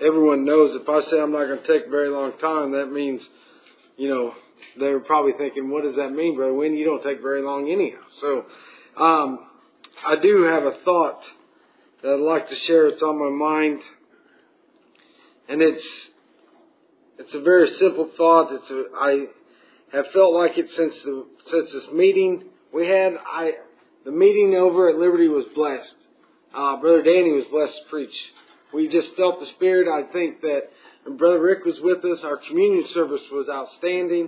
everyone knows if I say I'm not going to take a very long time, that means, they're probably thinking, what does that mean, Brother Wynn? You don't take very long anyhow. So, I do have a thought that I'd like to share. It's on my mind. And it's a very simple thought. I have felt like it since this meeting we had. The meeting over at Liberty was blessed. Brother Danny was blessed to preach. We just felt the Spirit. I think that when Brother Rick was with us, our communion service was outstanding.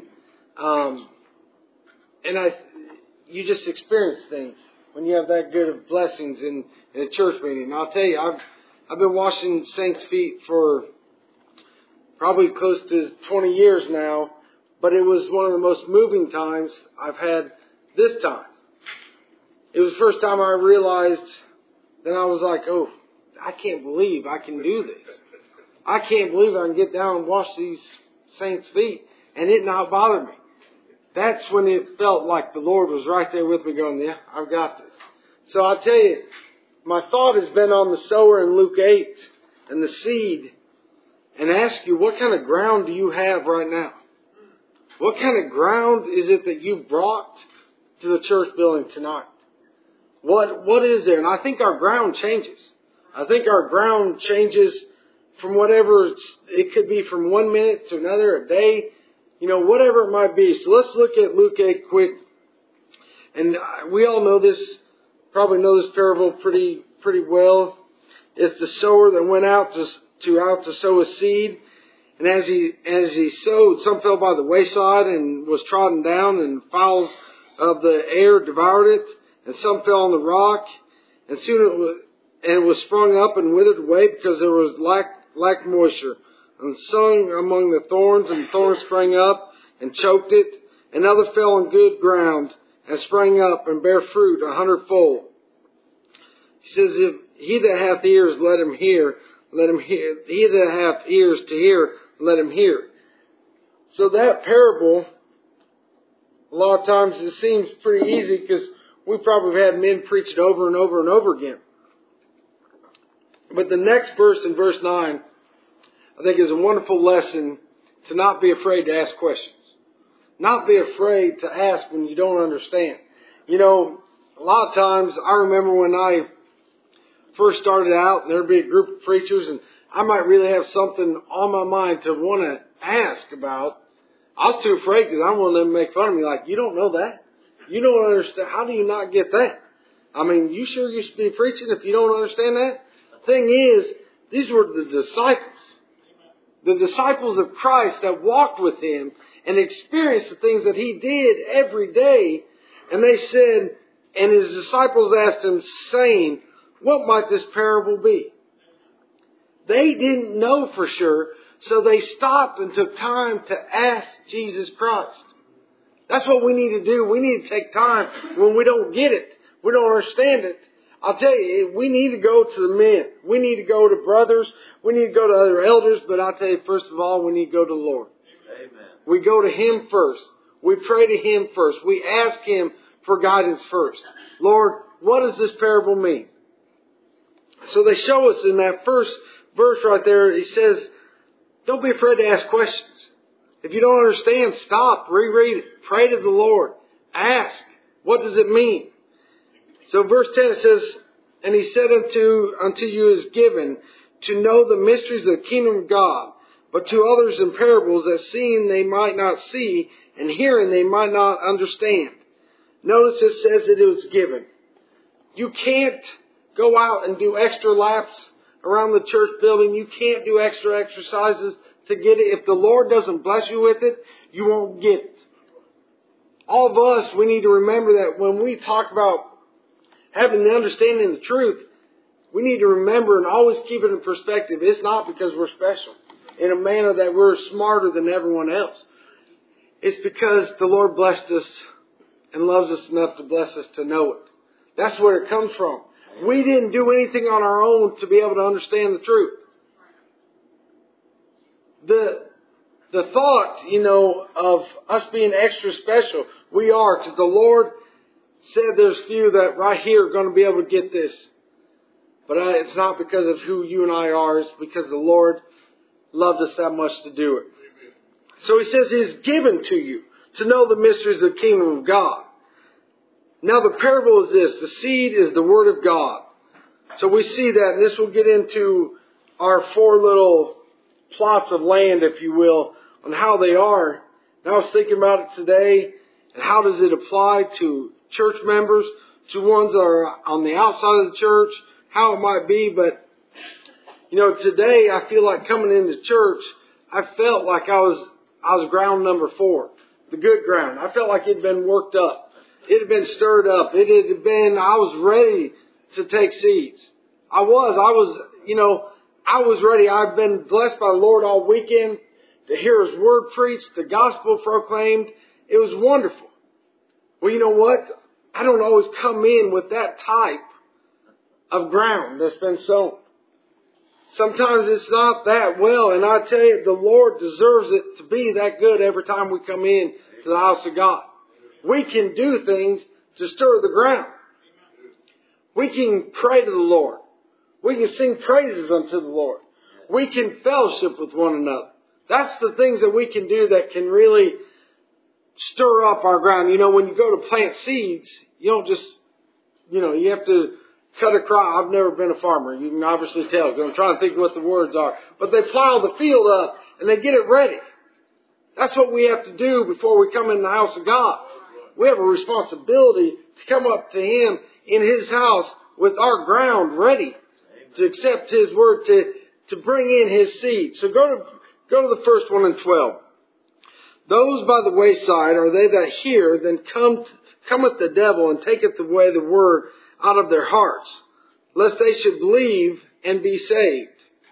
You just experience things when you have that good of blessings in a church meeting. And I'll tell you, I've been washing saints' feet for probably close to 20 years now, but it was one of the most moving times I've had this time. It was the first time I realized that I was like, oh, I can't believe I can do this. I can't believe I can get down and wash these saints' feet and it not bother me. That's when it felt like the Lord was right there with me going, yeah, I've got this. So I'll tell you, my thought has been on the sower in Luke 8 and the seed, and ask you, what kind of ground do you have right now? What kind of ground is it that you brought to the church building tonight? What is there? And I think our ground changes. I think our ground changes from whatever it could be, from 1 minute to another, a day, whatever it might be. So let's look at Luke 8 quick. And we all know this, probably know this parable pretty well. It's the sower that went out to sow a seed. And as he sowed, some fell by the wayside and was trodden down, and fowls of the air devoured it. And some fell on the rock, and soon it was sprung up and withered away because there was lack moisture. And sung among the thorns, and thorns sprang up and choked it. And other fell on good ground and sprang up and bare fruit 100-fold. He says, if he that hath ears, let him hear. Let him hear. He that hath ears to hear, let him hear. So that parable, a lot of times it seems pretty easy because we probably have had men preach it over and over and over again. But the next verse, in verse 9, I think is a wonderful lesson to not be afraid to ask questions. Not be afraid to ask when you don't understand. A lot of times, I remember when I first started out, and there'd be a group of preachers, and I might really have something on my mind to want to ask about. I was too afraid because I wanted them to make fun of me, like, you don't know that? You don't understand. How do you not get that? I mean, you sure you should be preaching if you don't understand that? The thing is, these were the disciples. The disciples of Christ that walked with Him and experienced the things that He did every day. And they said, and His disciples asked Him, saying, what might this parable be? They didn't know for sure, so they stopped and took time to ask Jesus Christ. That's what we need to do. We need to take time when we don't get it, we don't understand it. I'll tell you, we need to go to the men. We need to go to brothers. We need to go to other elders. But I'll tell you, first of all, we need to go to the Lord. Amen. We go to Him first. We pray to Him first. We ask Him for guidance first. Lord, what does this parable mean? So they show us in that first verse right there, He says, don't be afraid to ask questions. If you don't understand, stop, reread it. Pray to the Lord. Ask, what does it mean? So verse 10 it says, and He said unto you is given to know the mysteries of the kingdom of God, but to others in parables, that seeing they might not see, and hearing they might not understand. Notice it says it was given. You can't go out and do extra laps around the church building. You can't do extra exercises to get it. If the Lord doesn't bless you with it, you won't get it. All of us, we need to remember that when we talk about having the understanding of the truth, we need to remember and always keep it in perspective. It's not because we're special in a manner that we're smarter than everyone else. It's because the Lord blessed us and loves us enough to bless us to know it. That's where it comes from. We didn't do anything on our own to be able to understand the truth. The thought, of us being extra special, we are, because the Lord said there's few that right here are going to be able to get this. But it's not because of who you and I are. It's because the Lord loved us that much to do it. So he says, it is given to you to know the mysteries of the kingdom of God. Now the parable is this. The seed is the word of God. So we see that, and this will get into our 4 little plots of land, if you will, on how they are. And I was thinking about it today, and how does it apply to church members, to ones that are on the outside of the church, how it might be. But, today I feel like coming into church, I felt like I was ground number 4, the good ground. I felt like it had been worked up. It had been stirred up. I was ready to take seeds. I was ready. I've been blessed by the Lord all weekend to hear His word preached, the gospel proclaimed. It was wonderful. Well, you know what? I don't always come in with that type of ground that's been sown. Sometimes it's not that well, and I tell you, the Lord deserves it to be that good every time we come in to the house of God. We can do things to stir the ground. We can pray to the Lord. We can sing praises unto the Lord. We can fellowship with one another. That's the things that we can do that can really stir up our ground. When you go to plant seeds, you don't just, you have to cut a crop. I've never been a farmer. You can obviously tell. I'm trying to think of what the words are. But they plow the field up and they get it ready. That's what we have to do before we come in the house of God. We have a responsibility to come up to Him in His house with our ground ready to accept His word, to bring in His seed. So go to the first one in 12. Those by the wayside are they that hear, then cometh the devil and taketh away the word out of their hearts, lest they should believe and be saved.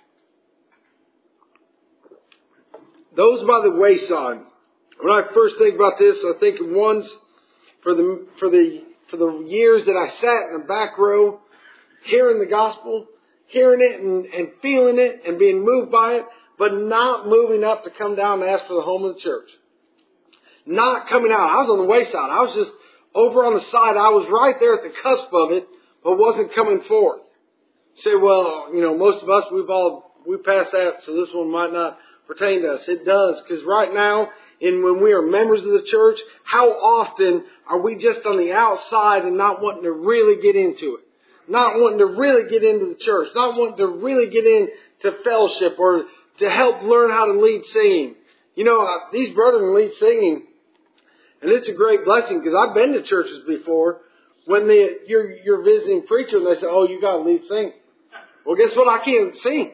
Those by the wayside. When I first think about this, I think of ones for the years that I sat in the back row, hearing the gospel, hearing it and feeling it and being moved by it, but not moving up to come down and ask for the home of the church. Not coming out. I was on the wayside. I was just over on the side. I was right there at the cusp of it, but wasn't coming forth. Say, well, most of us, we passed that, so this one might not pertain to us. It does, because right now, when we are members of the church, how often are we just on the outside and not wanting to really get into it? Not wanting to really get into the church. Not wanting to really get into fellowship or to help learn how to lead singing. These brethren lead singing, and it's a great blessing, because I've been to churches before when you're visiting preacher and they say, oh, you got to lead singing. Well, guess what? I can't sing.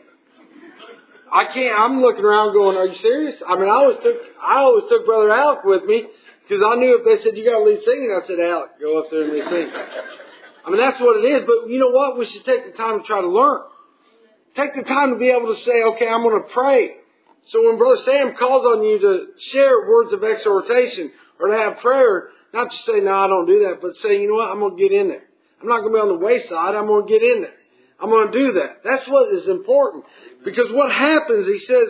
I can't. I'm looking around going, are you serious? I always took Brother Alec with me, because I knew if they said, you got to lead singing, I said, Alec, go up there and lead singing. That's what it is. But you know what? We should take the time to try to learn. Take the time to be able to say, okay, I'm going to pray. So when Brother Sam calls on you to share words of exhortation or to have prayer, not just say, no, I don't do that, but say, you know what? I'm going to get in there. I'm not going to be on the wayside. I'm going to get in there. I'm going to do that. That's what is important. Because what happens, he says,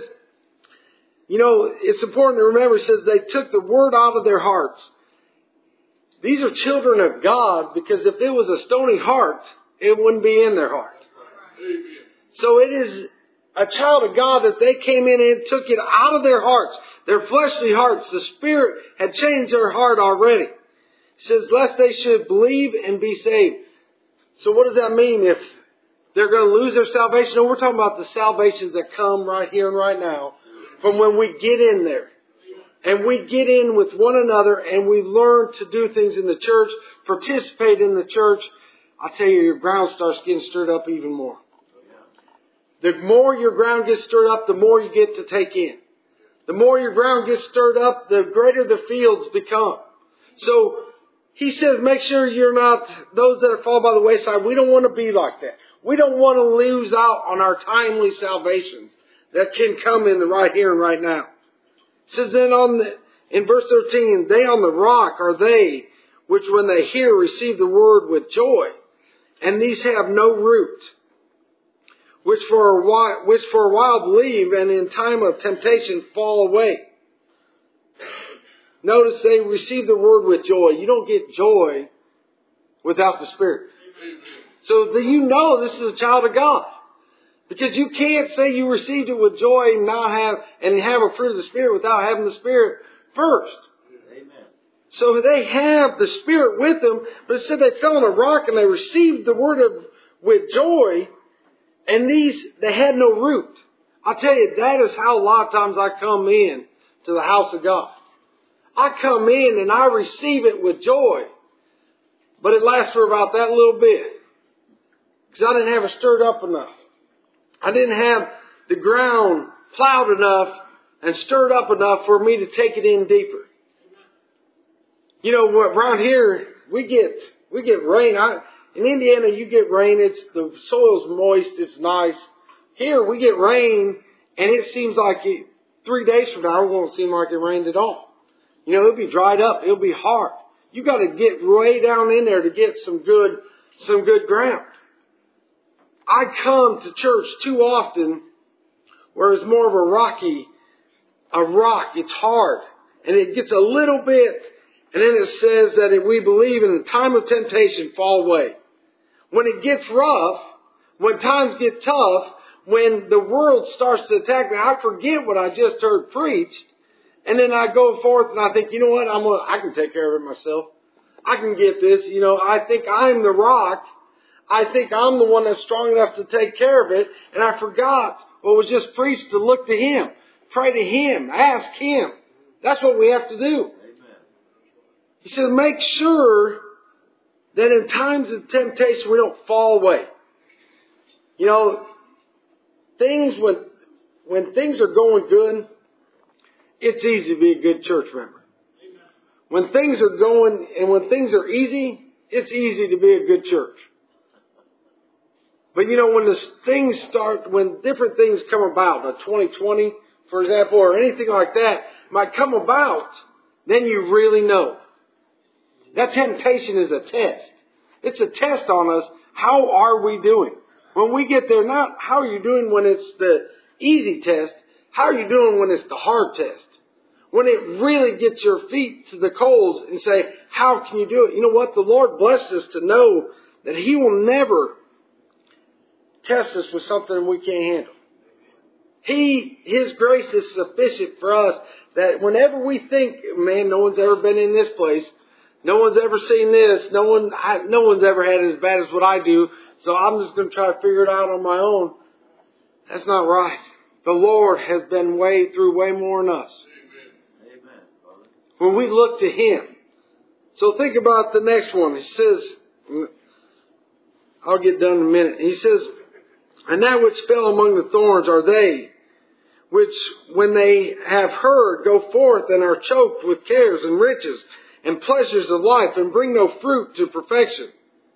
it's important to remember, he says they took the word out of their hearts. These are children of God, because if it was a stony heart, it wouldn't be in their heart. So it is a child of God that they came in and took it out of their hearts, their fleshly hearts. The Spirit had changed their heart already. He says, lest they should believe and be saved. So what does that mean if they're going to lose their salvation? No, we're talking about the salvations that come right here and right now from when we get in there. And we get in with one another and we learn to do things in the church, participate in the church. I'll tell you, your ground starts getting stirred up even more. The more your ground gets stirred up, the more you get to take in. The more your ground gets stirred up, the greater the fields become. So he says, make sure you're not those that fall by the wayside. We don't want to be like that. We don't want to lose out on our timely salvations that can come in the right here and right now. It says then in verse 13, they on the rock are they which when they hear receive the word with joy, and these have no root, which for a while believe, and in time of temptation fall away. Notice they receive the word with joy. You don't get joy without the Spirit. So you know this is a child of God. Because you can't say you received it with joy and have a fruit of the Spirit without having the Spirit first. Amen. So they have the Spirit with them, but it said they fell on a rock and they received the word with joy, and they had no root. I'll tell you, that is how a lot of times I come in to the house of God. I come in and I receive it with joy, but it lasts for about that little bit. Because I didn't have it stirred up enough. I didn't have the ground plowed enough and stirred up enough for me to take it in deeper. You know, around here, we get rain. In Indiana, you get rain. The soil's moist. It's nice. Here, we get rain, and it seems like 3 days from now, it won't seem like it rained at all. You know, it'll be dried up. It'll be hard. You got to get way down in there to get some good ground. I come to church too often where it's more of a rock. It's hard. And it gets a little bit, and then it says that if we believe in the time of temptation, fall away. When it gets rough, when times get tough, when the world starts to attack me, I forget what I just heard preached. And then I go forth and I think, you know what, I can take care of it myself. I can get this. You know, I think I'm the rock. I think I'm the one that's strong enough to take care of it. And I forgot what was just preached, to look to Him. Pray to Him. Ask Him. That's what we have to do. Amen. He says, make sure that in times of temptation we don't fall away. You know, when things are going good, it's easy to be a good church member. When things are going and when things are easy, it's easy to be a good church. But you know, when different things come about, a 2020, for example, or anything like that might come about, then you really know. That temptation is a test. It's a test on us. How are we doing? When we get there, not how are you doing when it's the easy test, how are you doing when it's the hard test? When it really gets your feet to the coals and say, how can you do it? You know what? The Lord blessed us to know that He will never test us with something we can't handle. His grace is sufficient for us that whenever we think, man, no one's ever been in this place, no one's ever seen this, no one's ever had it as bad as what I do, so I'm just going to try to figure it out on my own. That's not right. The Lord has been through way more than us. Amen. When we look to Him. So think about the next one. He says, I'll get done in a minute. He says, and that which fell among the thorns are they, which when they have heard go forth and are choked with cares and riches and pleasures of life and bring no fruit to perfection.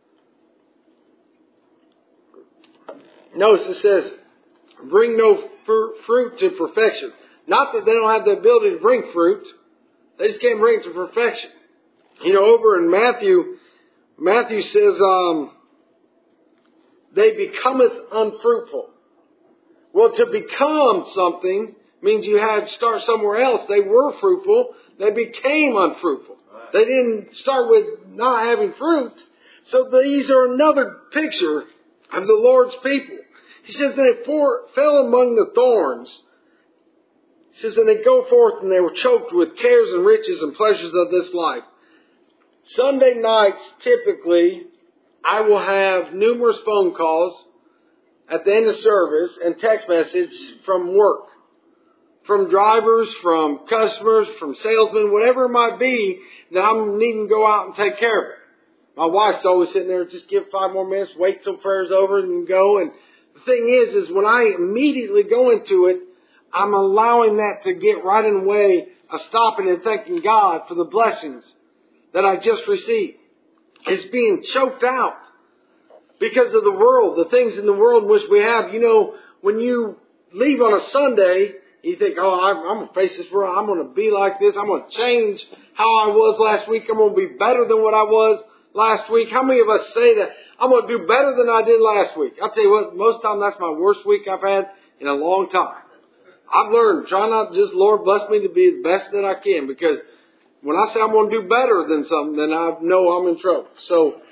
Notice it says, bring no fruit to perfection. Not that they don't have the ability to bring fruit. They just can't bring it to perfection. You know, over in Matthew says, they becometh unfruitful. Well, to become something means you had to start somewhere else. They were fruitful. They became unfruitful. Right. They didn't start with not having fruit. So these are another picture of the Lord's people. He says they fell among the thorns. He says, and they go forth and they were choked with cares and riches and pleasures of this life. Sunday nights, typically, I will have numerous phone calls at the end of service and text messages from work. From drivers, from customers, from salesmen, whatever it might be, that I'm needing to go out and take care of it. My wife's always sitting there, just give 5 more minutes, wait till prayer's over and go. And the thing is when I immediately go into it, I'm allowing that to get right in the way of stopping and thanking God for the blessings that I just received. It's being choked out because of the world, the things in the world in which we have. You know, when you leave on a Sunday, you think, oh, I'm going to face this world. I'm going to be like this. I'm going to change how I was last week. I'm going to be better than what I was last week. How many of us say that? I'm going to do better than I did last week. I'll tell you what, most of the time that's my worst week I've had in a long time. I've learned, try not just, Lord, bless me to be the best that I can. Because when I say I'm going to do better than something, then I know I'm in trouble. So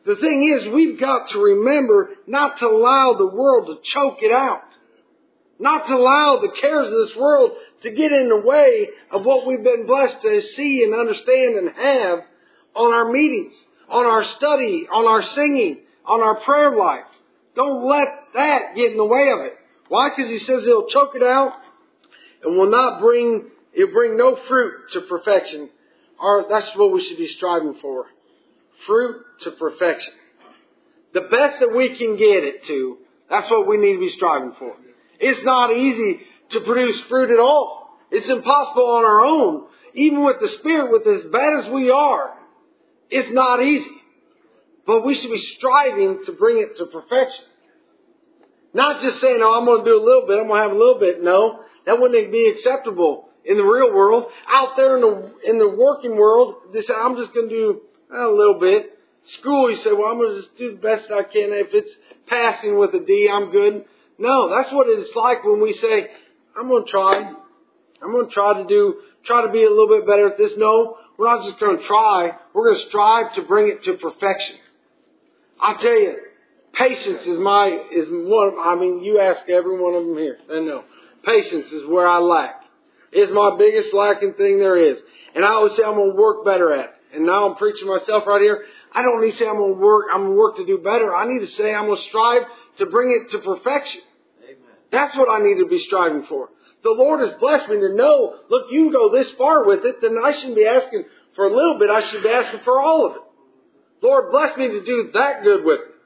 The thing is, we've got to remember not to allow the world to choke it out. Not to allow the cares of this world to get in the way of what we've been blessed to see and understand and have on our meetings, on our study, on our singing, on our prayer life. Don't let that get in the way of it. Why? Because he says it'll choke it out and it'll bring no fruit to perfection. That's what we should be striving for. Fruit to perfection. The best that we can get it to, that's what we need to be striving for. It's not easy to produce fruit at all. It's impossible on our own. Even with the Spirit, with as bad as we are, it's not easy. But we should be striving to bring it to perfection. Not just saying, oh, I'm going to do a little bit, I'm going to have a little bit. No, that wouldn't be acceptable in the real world. Out there in the working world, they say, I'm just going to do a little bit. School, you say, well, I'm going to just do the best I can. If it's passing with a D, I'm good. No, that's what it's like when we say, I'm going to try. I'm going to try to be a little bit better at this. No, we're not just going to try. We're going to strive to bring it to perfection. I tell you, patience is one. You ask every one of them here. They know. Patience is where I lack. It's my biggest lacking thing there is. And I always say I'm going to work better at it. And now I'm preaching myself right here. I don't need to say I'm going to work to do better. I need to say I'm going to strive to bring it to perfection. Amen. That's what I need to be striving for. The Lord has blessed me to know, look, you can go this far with it, then I shouldn't be asking for a little bit. I should be asking for all of it. Lord, bless me to do that good with it.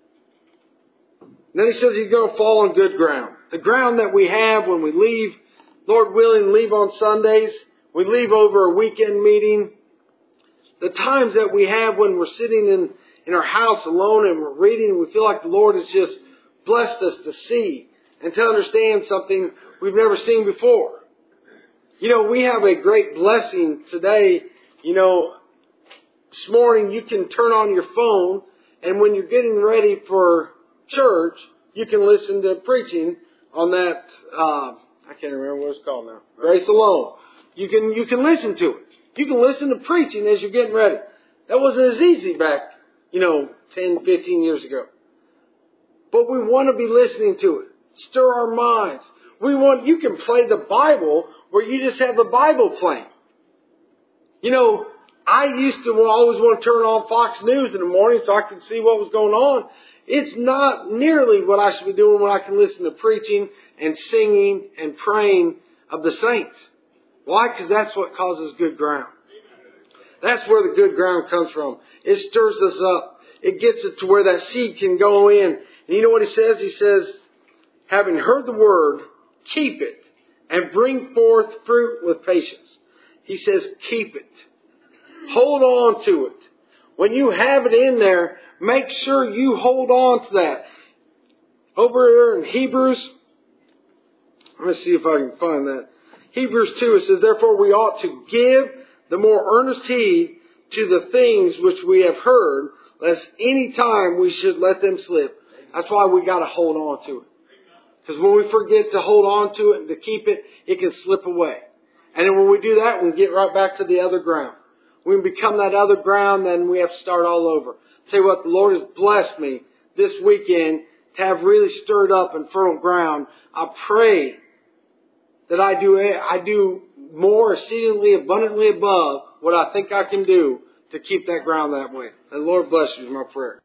And then he says he's going to fall on good ground. The ground that we have when we leave, Lord willing, leave on Sundays. We leave over a weekend meeting. The times that we have when we're sitting in our house alone and we're reading and we feel like the Lord has just blessed us to see and to understand something we've never seen before. We have a great blessing today. This morning you can turn on your phone and when you're getting ready for church, you can listen to preaching on that, I can't remember what it's called now. Grace Alone. You can listen to it. You can listen to preaching as you're getting ready. That wasn't as easy back, 10, 15 years ago. But we want to be listening to it. Stir our minds. You can play the Bible where you just have the Bible playing. I used to always want to turn on Fox News in the morning so I could see what was going on. It's not nearly what I should be doing when I can listen to preaching and singing and praying of the saints. Why? Because that's what causes good ground. That's where the good ground comes from. It stirs us up. It gets it to where that seed can go in. And you know what he says? He says, having heard the word, keep it and bring forth fruit with patience. He says, keep it. Hold on to it. When you have it in there, make sure you hold on to that. Over here in Hebrews, let me see if I can find that. Hebrews 2, it says, therefore we ought to give the more earnest heed to the things which we have heard, lest any time we should let them slip. That's why we got to hold on to it. Because when we forget to hold on to it and to keep it, it can slip away. And then when we do that, we get right back to the other ground. When we become that other ground, then we have to start all over. Tell you what, the Lord has blessed me this weekend to have really stirred up and fertile ground. I pray that I do more exceedingly abundantly above what I think I can do to keep that ground that way. And the Lord bless you is my prayer.